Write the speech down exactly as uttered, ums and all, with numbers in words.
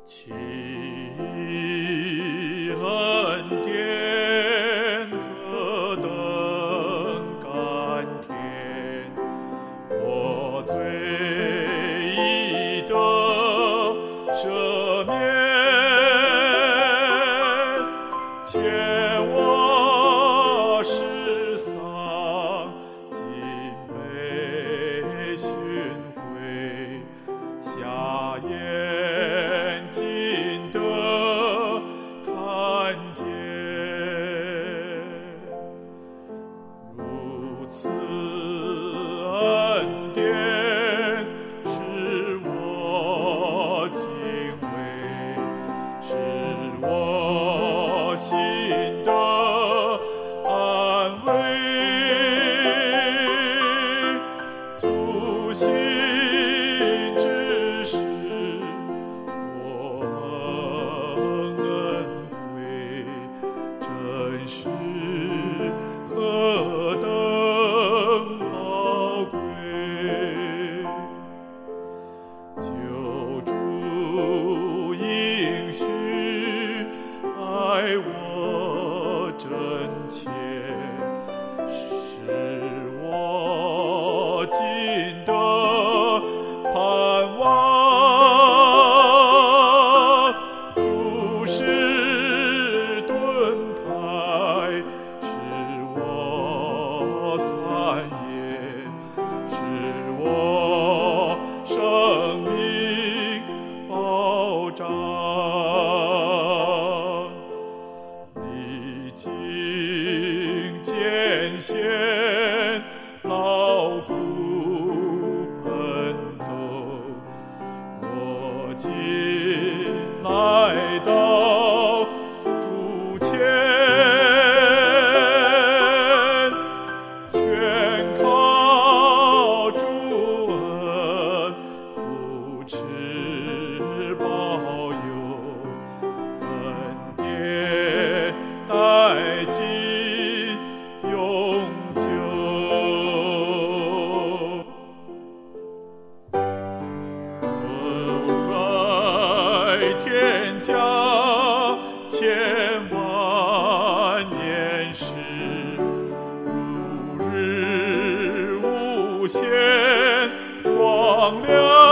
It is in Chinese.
其恩典何等甘甜，我罪已得赦免，前我失丧，今被寻回，下眼睛得看见，如此恩典使我敬畏，使我心得安慰，苏醒之时，我蒙恩惠，真是何等宝贵！救主应许爱我真切，使我今得盼望，主是盾牌，使我残也，使我生命保障。历经艰险，劳苦奔走，我今来到主前，全靠主恩扶持保佑，恩典待今永久。本该天家千万年时，如日无限光亮。